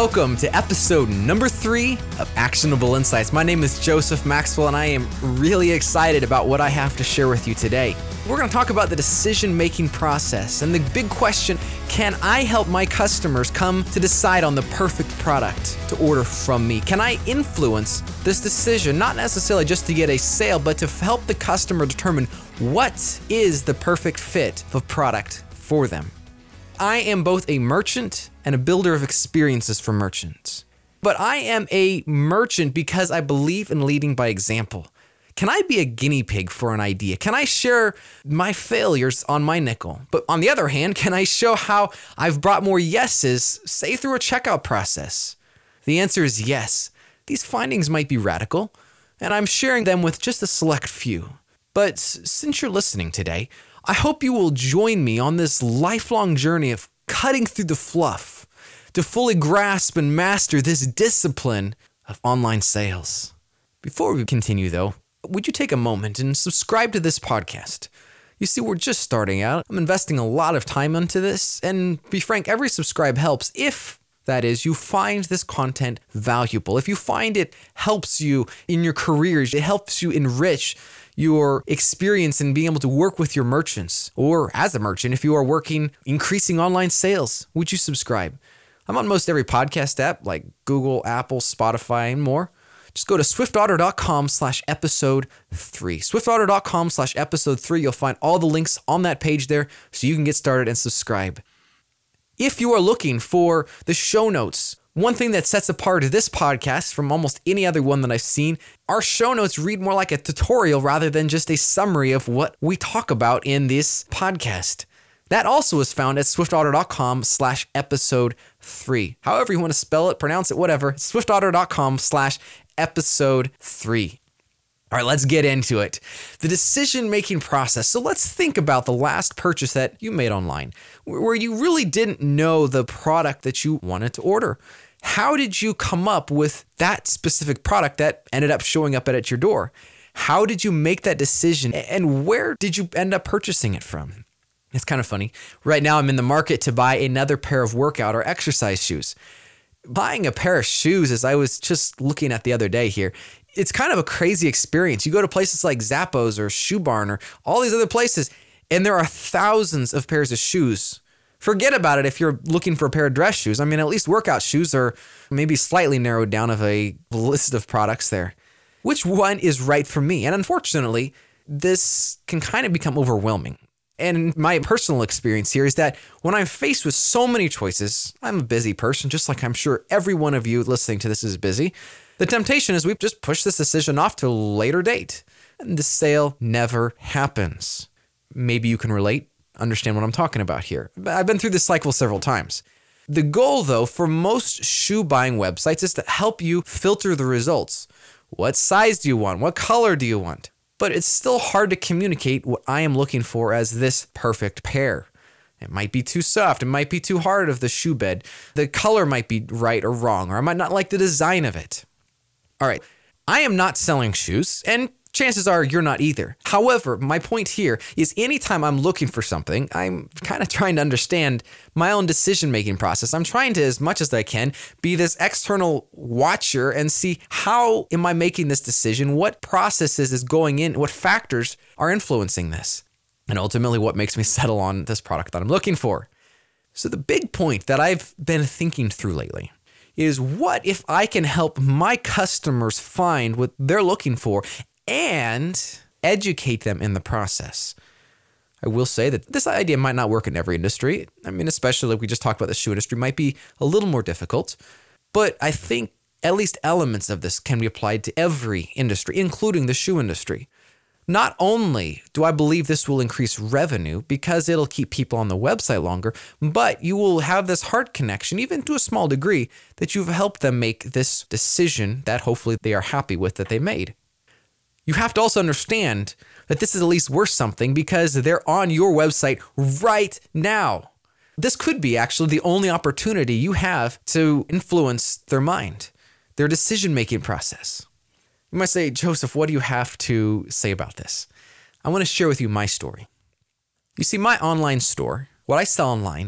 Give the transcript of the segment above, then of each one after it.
Welcome to episode number 3 of Actionable Insights. My name is Joseph Maxwell, and I am really excited about what I have to share with you today. We're going to talk about the decision-making process and the big question, can I help my customers come to decide on the perfect product to order from me? Can I influence this decision, not necessarily just to get a sale, but to help the customer determine what is the perfect fit of product for them? I am both a merchant and a builder of experiences for merchants. But I am a merchant because I believe in leading by example. Can I be a guinea pig for an idea? Can I share my failures on my nickel? But on the other hand, can I show how I've brought more yeses, say through a checkout process? The answer is yes. These findings might be radical, and I'm sharing them with just a select few. But since you're listening today, I hope you will join me on this lifelong journey of cutting through the fluff to fully grasp and master this discipline of online sales. Before we continue though, would you take a moment and subscribe to this podcast? You see, we're just starting out. I'm investing a lot of time into this, and be frank, every subscribe helps if, that is, you find this content valuable. If you find it helps you in your careers, it helps you enrich your experience in being able to work with your merchants, or as a merchant, if you are working, increasing online sales, would you subscribe? I'm on most every podcast app like Google, Apple, Spotify, and more. Just go to swiftauto.com/episode 3. swiftauto.com/episode 3. You'll find all the links on that page there so you can get started and subscribe. If you are looking for the show notes, one thing that sets apart this podcast from almost any other one that I've seen, our show notes read more like a tutorial rather than just a summary of what we talk about in this podcast. That also is found at swiftauto.com/episode 3. However you want to spell it, pronounce it, whatever, swiftauto.com/episode 3. All right, let's get into it. The decision-making process. So let's think about the last purchase that you made online, where you really didn't know the product that you wanted to order. How did you come up with that specific product that ended up showing up at your door? How did you make that decision, and where did you end up purchasing it from? It's kind of funny. Right now, I'm in the market to buy another pair of workout or exercise shoes. Buying a pair of shoes, as I was just looking at the other day here, it's kind of a crazy experience. You go to places like Zappos or Shoe Barn or all these other places, and there are thousands of pairs of shoes. Forget about it if you're looking for a pair of dress shoes. I mean, at least workout shoes are maybe slightly narrowed down of a list of products there. Which one is right for me? And unfortunately, this can kind of become overwhelming. And my personal experience here is that when I'm faced with so many choices, I'm a busy person, just like I'm sure every one of you listening to this is busy. The temptation is we just push this decision off to a later date, and the sale never happens. Maybe you can relate, understand what I'm talking about here. I've been through this cycle several times. The goal, though, for most shoe buying websites is to help you filter the results. What size do you want? What color do you want? But it's still hard to communicate what I am looking for as this perfect pair. It might be too soft. It might be too hard of the shoe bed. The color might be right or wrong, or I might not like the design of it. All right, I am not selling shoes, and chances are you're not either. However, my point here is anytime I'm looking for something, I'm kind of trying to understand my own decision-making process. I'm trying to, as much as I can, be this external watcher and see how am I making this decision, what processes is going in, what factors are influencing this, and ultimately what makes me settle on this product that I'm looking for. So the big point that I've been thinking through lately is what if I can help my customers find what they're looking for and educate them in the process. I will say that this idea might not work in every industry. I mean, especially like we just talked about, the shoe industry might be a little more difficult, but I think at least elements of this can be applied to every industry, including the shoe industry. Not only do I believe this will increase revenue because it'll keep people on the website longer, but you will have this heart connection, even to a small degree, that you've helped them make this decision that hopefully they are happy with that they made. You have to also understand that this is at least worth something because they're on your website right now. This could be actually the only opportunity you have to influence their mind, their decision-making process. You might say, Joseph, what do you have to say about this? I want to share with you my story. You see, my online store, what I sell online,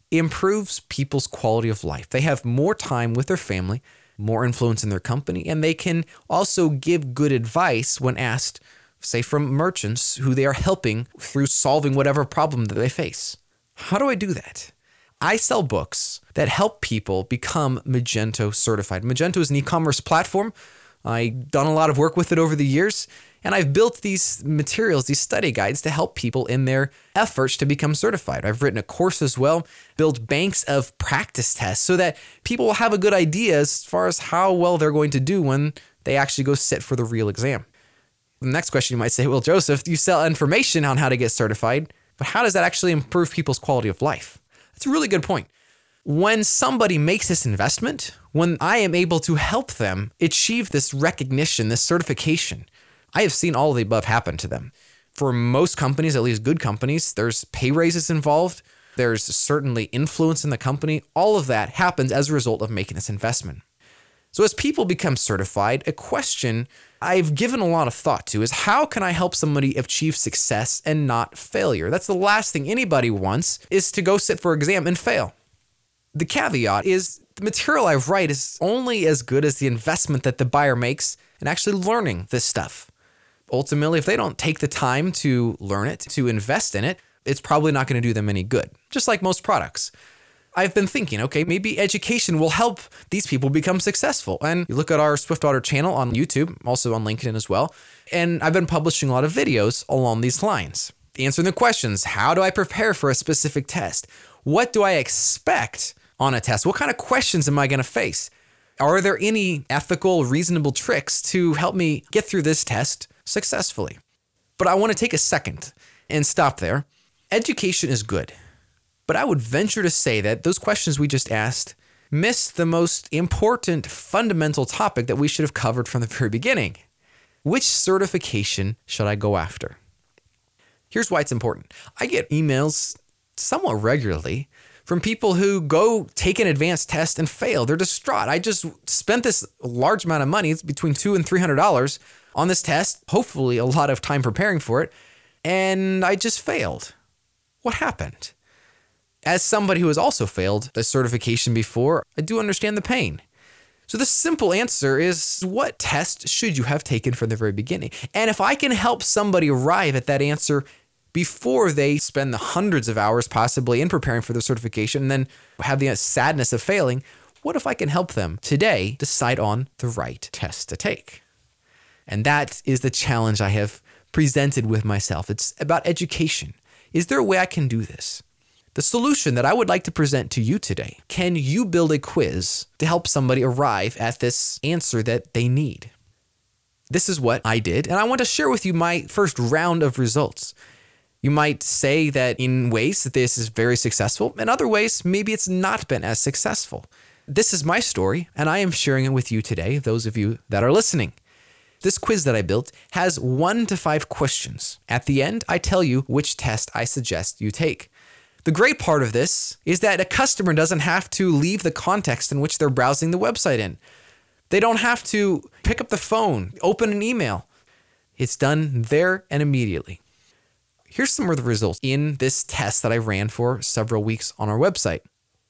improves people's quality of life. They have more time with their family, more influence in their company, and they can also give good advice when asked, say, from merchants who they are helping through solving whatever problem that they face. How do I do that? I sell books that help people become Magento certified. Magento is an e-commerce platform. I've done a lot of work with it over the years, and I've built these materials, these study guides to help people in their efforts to become certified. I've written a course as well, built banks of practice tests so that people will have a good idea as far as how well they're going to do when they actually go sit for the real exam. The next question you might say, well, Joseph, you sell information on how to get certified, but how does that actually improve people's quality of life? That's a really good point. When somebody makes this investment, when I am able to help them achieve this recognition, this certification, I have seen all of the above happen to them. For most companies, at least good companies, there's pay raises involved. There's certainly influence in the company. All of that happens as a result of making this investment. So as people become certified, a question I've given a lot of thought to is how can I help somebody achieve success and not failure? That's the last thing anybody wants, is to go sit for an exam and fail. The caveat is the material I write is only as good as the investment that the buyer makes in actually learning this stuff. Ultimately, if they don't take the time to learn it, to invest in it, it's probably not going to do them any good, just like most products. I've been thinking, okay, maybe education will help these people become successful. And you look at our SwiftOtter channel on YouTube, also on LinkedIn as well, and I've been publishing a lot of videos along these lines, answering the questions. How do I prepare for a specific test? What do I expect on a test? What kind of questions am I going to face? Are there any ethical, reasonable tricks to help me get through this test successfully? But I want to take a second and stop there. Education is good, but I would venture to say that those questions we just asked miss the most important fundamental topic that we should have covered from the very beginning. Which certification should I go after? Here's why it's important. I get emails somewhat regularly from people who go take an advanced test and fail. They're distraught. I just spent this large amount of money, it's between $200 and $300 on this test, hopefully a lot of time preparing for it, and I just failed. What happened? As somebody who has also failed the certification before, I do understand the pain. So the simple answer is, what test should you have taken from the very beginning? And if I can help somebody arrive at that answer before they spend the hundreds of hours possibly in preparing for the certification and then have the sadness of failing, what if I can help them today decide on the right test to take? And that is the challenge I have presented with myself. It's about education. Is there a way I can do this? The solution that I would like to present to you today: can you build a quiz to help somebody arrive at this answer that they need? This is what I did, and I want to share with you my first round of results. You might say that in ways that this is very successful, in other ways, maybe it's not been as successful. This is my story, and I am sharing it with you today, those of you that are listening. This quiz that I built has 1 to 5 questions. At the end, I tell you which test I suggest you take. The great part of this is that a customer doesn't have to leave the context in which they're browsing the website in. They don't have to pick up the phone, open an email. It's done there and immediately. Here's some of the results in this test that I ran for several weeks on our website.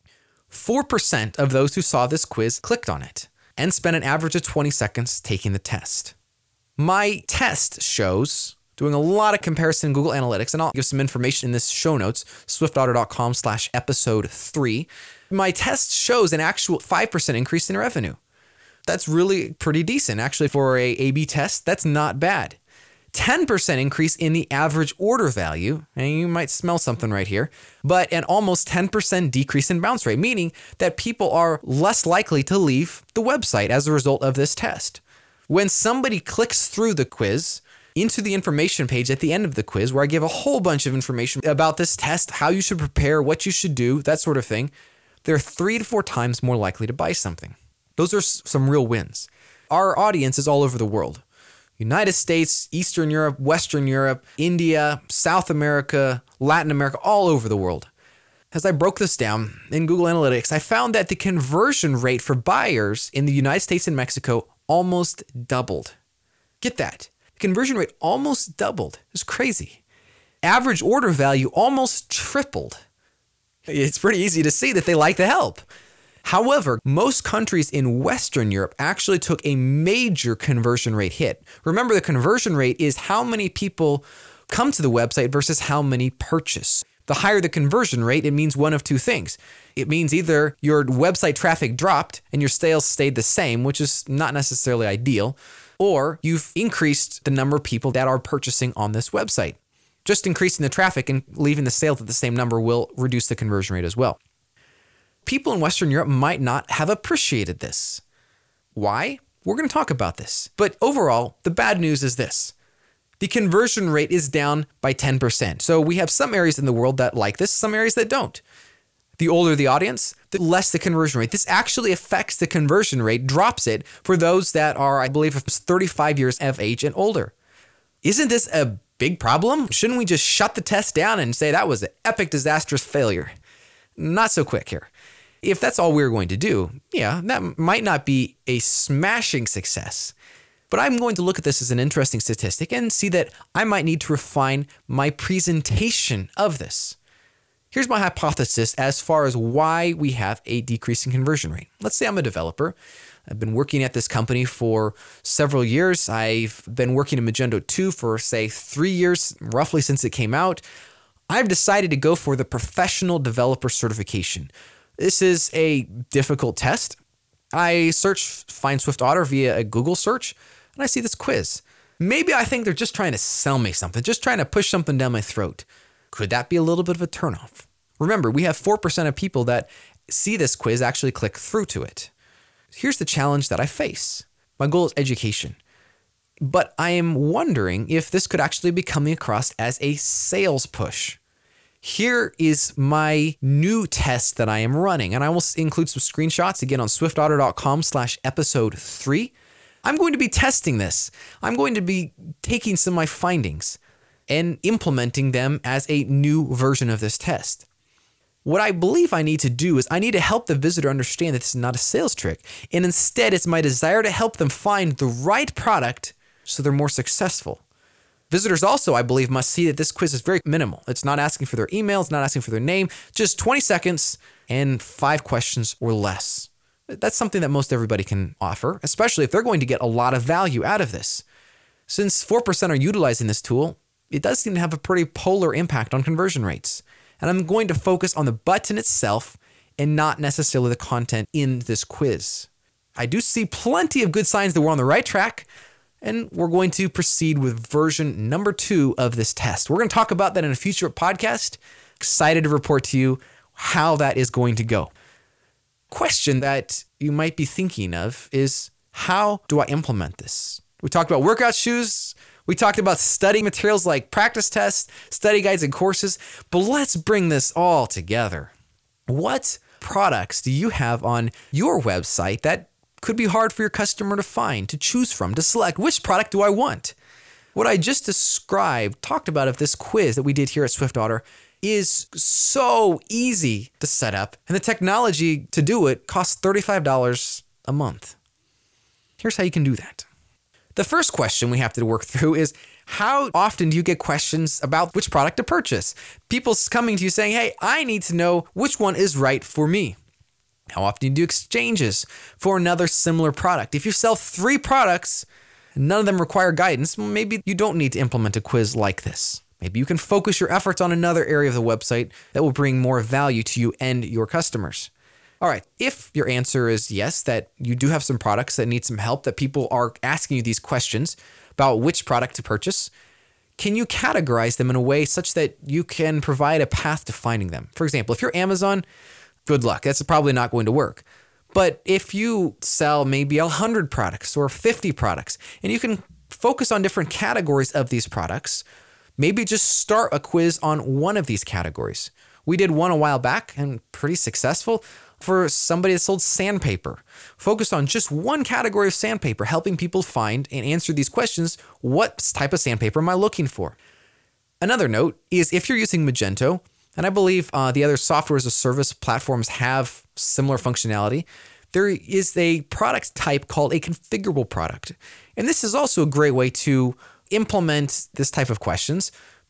4% of those who saw this quiz clicked on it and spent an average of 20 seconds taking the test. My test shows, doing a lot of comparison in Google Analytics, and I'll give some information in this show notes, swiftotter.com/episode 3. My test shows an actual 5% increase in revenue. That's really pretty decent. Actually, for a A/B test, that's not bad. 10% increase in the average order value, and you might smell something right here, but an almost 10% decrease in bounce rate, meaning that people are less likely to leave the website as a result of this test. When somebody clicks through the quiz into the information page at the end of the quiz, where I give a whole bunch of information about this test, how you should prepare, what you should do, that sort of thing, they're 3 to 4 times more likely to buy something. Those are some real wins. Our audience is all over the world. United States, Eastern Europe, Western Europe, India, South America, Latin America, all over the world. As I broke this down in Google Analytics, I found that the conversion rate for buyers in the United States and Mexico almost doubled. Get that. The conversion rate almost doubled. It's crazy. Average order value almost tripled. It's pretty easy to see that they like the help. However, most countries in Western Europe actually took a major conversion rate hit. Remember, the conversion rate is how many people come to the website versus how many purchase. The higher the conversion rate, it means one of two things. It means either your website traffic dropped and your sales stayed the same, which is not necessarily ideal, or you've increased the number of people that are purchasing on this website. Just increasing the traffic and leaving the sales at the same number will reduce the conversion rate as well. People in Western Europe might not have appreciated this. Why? We're going to talk about this. But overall, the bad news is this. The conversion rate is down by 10%. So we have some areas in the world that like this, some areas that don't. The older the audience, the less the conversion rate. This actually affects the conversion rate, drops it for those that are, I believe, 35 years of age and older. Isn't this a big problem? Shouldn't we just shut the test down and say that was an epic, disastrous failure? Not so quick here. If that's all we're going to do, yeah, that might not be a smashing success. But I'm going to look at this as an interesting statistic and see that I might need to refine my presentation of this. Here's my hypothesis as far as why we have a decreasing conversion rate. Let's say I'm a developer. I've been working at this company for several years. I've been working in Magento 2 for, say, 3 years, roughly since it came out. I've decided to go for the professional developer certification. This is a difficult test. I search Find SwiftOtter via a Google search, and I see this quiz. Maybe I think they're just trying to sell me something, just trying to push something down my throat. Could that be a little bit of a turnoff? Remember, we have 4% of people that see this quiz actually click through to it. Here's the challenge that I face. My goal is education. But I am wondering if this could actually be coming across as a sales push. Here is my new test that I am running, and I will include some screenshots again on swiftotter.com/episode 3. I'm going to be testing this. I'm going to be taking some of my findings and implementing them as a new version of this test. What I believe I need to do is I need to help the visitor understand that this is not a sales trick, and instead it's my desire to help them find the right product so they're more successful. Visitors also, I believe, must see that this quiz is very minimal. It's not asking for their email, it's not asking for their name, just 20 seconds and 5 questions or less. That's something that most everybody can offer, especially if they're going to get a lot of value out of this. Since 4% are utilizing this tool, it does seem to have a pretty polar impact on conversion rates. And I'm going to focus on the button itself and not necessarily the content in this quiz. I do see plenty of good signs that we're on the right track, and we're going to proceed with version number 2 of this test. We're going to talk about that in a future podcast. Excited to report to you how that is going to go. Question that you might be thinking of is, how do I implement this? We talked about workout shoes. We talked about study materials like practice tests, study guides, and courses. But let's bring this all together. What products do you have on your website that could be hard for your customer to find, to choose from, to select? Which product do I want? What I just described, talked about of this quiz that we did here at SwiftOtter, is so easy to set up, and the technology to do it costs $35 a month. Here's how you can do that. The first question we have to work through is, how often do you get questions about which product to purchase? People coming to you saying, hey, I need to know which one is right for me. How often do you do exchanges for another similar product? If you sell 3 products and none of them require guidance, maybe you don't need to implement a quiz like this. Maybe you can focus your efforts on another area of the website that will bring more value to you and your customers. All right, if your answer is yes, that you do have some products that need some help, that people are asking you these questions about which product to purchase, can you categorize them in a way such that you can provide a path to finding them? For example, if you're Amazon, good luck. That's probably not going to work. But if you sell maybe 100 products or 50 products, and you can focus on different categories of these products, maybe just start a quiz on one of these categories. We did one a while back and pretty successful for somebody that sold sandpaper. Focused on just one category of sandpaper, helping people find and answer these questions. What type of sandpaper am I looking for? Another note is, if you're using Magento, and I believe the other software as a service platforms have similar functionality, there is a product type called a configurable product. And this is also a great way to implement this type of questions.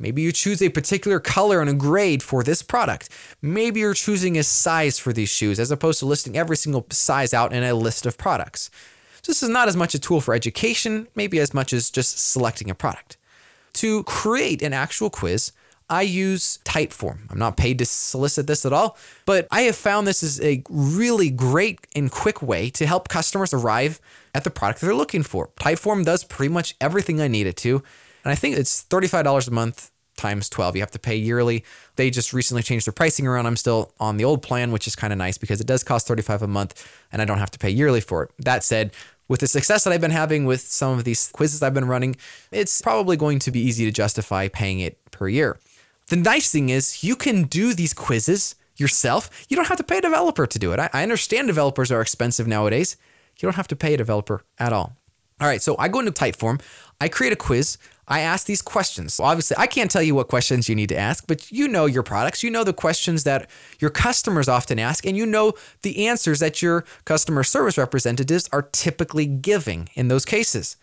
Maybe you choose a particular color and a grade for this product. Maybe you're choosing a size for these shoes as opposed to listing every single size out in a list of products. So this is not as much a tool for education, maybe as much as just selecting a product. To create an actual quiz, I use Typeform. I'm not paid to solicit this at all, but I have found this is a really great and quick way to help customers arrive at the product they're looking for. Typeform does pretty much everything I need it to, and I think it's $35 a month times 12. You have to pay yearly. They just recently changed their pricing around. I'm still on the old plan, which is kind of nice because it does cost $35 a month and I don't have to pay yearly for it. That said, with the success that I've been having with some of these quizzes I've been running, it's probably going to be easy to justify paying it per year. The nice thing is you can do these quizzes yourself. You don't have to pay a developer to do it. I understand developers are expensive nowadays. You don't have to pay a developer at all. All right, so I go into Typeform, I create a quiz, I ask these questions. Obviously, I can't tell you what questions you need to ask, but you know your products, you know the questions that your customers often ask, and you know the answers that your customer service representatives are typically giving in those cases.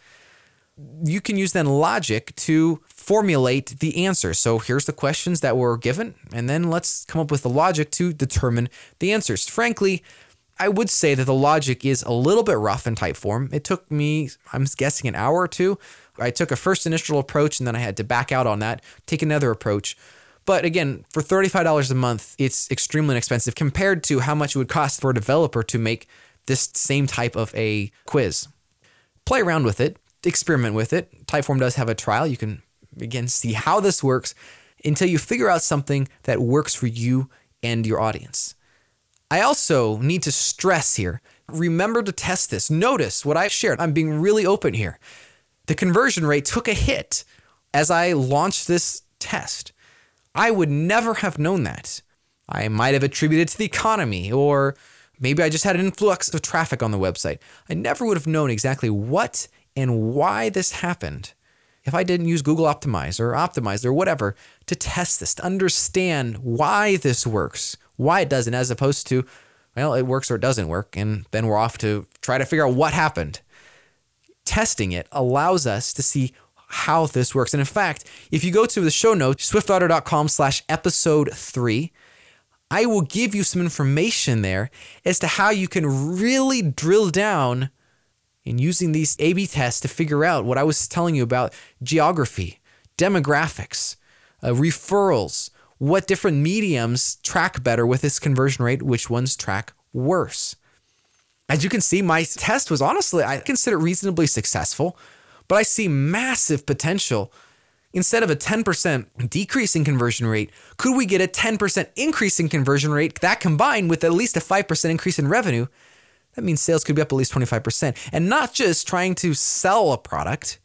You can use then logic to formulate the answers. So here's the questions that were given, and then let's come up with the logic to determine the answers. Frankly, I would say that the logic is a little bit rough in Typeform. It took me, I'm guessing, an hour or two. I took a first initial approach and then I had to back out on that, take another approach. But again, for $35 a month, it's extremely inexpensive compared to how much it would cost for a developer to make this same type of a quiz. Play around with it, experiment with it. Typeform does have a trial. You can, again, see how this works until you figure out something that works for you and your audience. I also need to stress here, remember to test this. Notice what I shared. I'm being really open here. The conversion rate took a hit as I launched this test. I would never have known that. I might have attributed it to the economy, or maybe I just had an influx of traffic on the website. I never would have known exactly what and why this happened if I didn't use Google Optimize or whatever to test this, to understand why this works, why it doesn't, as opposed to, well, it works or it doesn't work, and then we're off to try to figure out what happened. Testing it allows us to see how this works. And in fact, if you go to the show notes, swiftauto.com/episode 3, I will give you some information there as to how you can really drill down in using these A/B tests to figure out what I was telling you about geography, demographics, referrals, what different mediums track better with this conversion rate, which ones track worse. As you can see, my test was honestly, I consider it reasonably successful, but I see massive potential. Instead of a 10% decrease in conversion rate, could we get a 10% increase in conversion rate that combined with at least a 5% increase in revenue? That means sales could be up at least 25%. And not just trying to sell a product.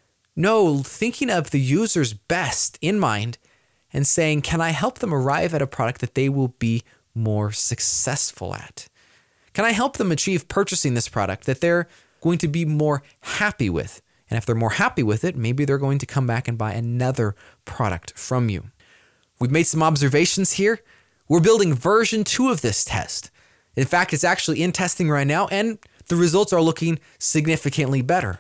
No, thinking of the user's best in mind and saying, can I help them arrive at a product that they will be more successful at? Can I help them achieve purchasing this product that they're going to be more happy with? And if they're more happy with it, maybe they're going to come back and buy another product from you. We've made some observations here. We're building version 2 of this test. In fact, it's actually in testing right now, and the results are looking significantly better.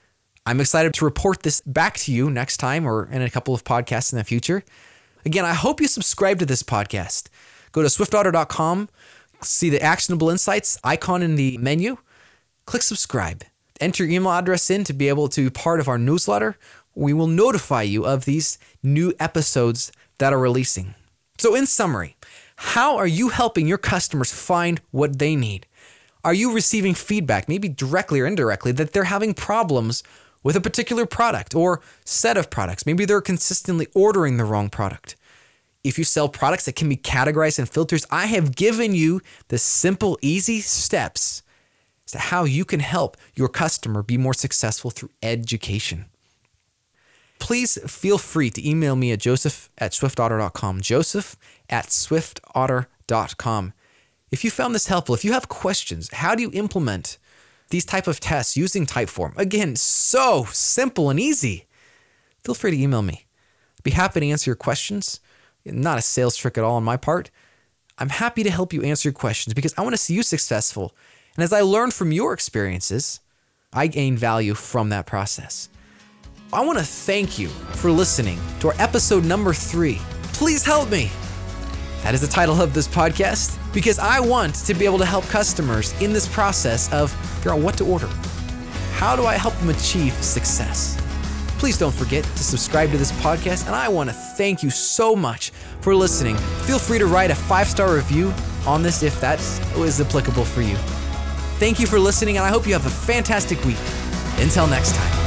I'm excited to report this back to you next time or in a couple of podcasts in the future. Again, I hope you subscribe to this podcast. Go to swiftauto.com, see the actionable insights icon in the menu, click subscribe. Enter your email address in to be able to be part of our newsletter. We will notify you of these new episodes that are releasing. So in summary, how are you helping your customers find what they need? Are you receiving feedback, maybe directly or indirectly, that they're having problems with a particular product or set of products? Maybe they're consistently ordering the wrong product. If you sell products that can be categorized in filters, I have given you the simple, easy steps as to how you can help your customer be more successful through education. Please feel free to email me at joseph@swiftauto.com, joseph@swiftauto.com. If you found this helpful, if you have questions, how do you implement these type of tests using Typeform? Again, so simple and easy. Feel free to email me. I'd be happy to answer your questions. Not a sales trick at all on my part. I'm happy to help you answer your questions because I want to see you successful. And as I learn from your experiences, I gain value from that process. I want to thank you for listening to our episode number 3. Please help me. That is the title of this podcast, because I want to be able to help customers in this process of figuring out what to order. How do I help them achieve success? Please don't forget to subscribe to this podcast, and I want to thank you so much for listening. Feel free to write a 5-star review on this if that is applicable for you. Thank you for listening, and I hope you have a fantastic week. Until next time.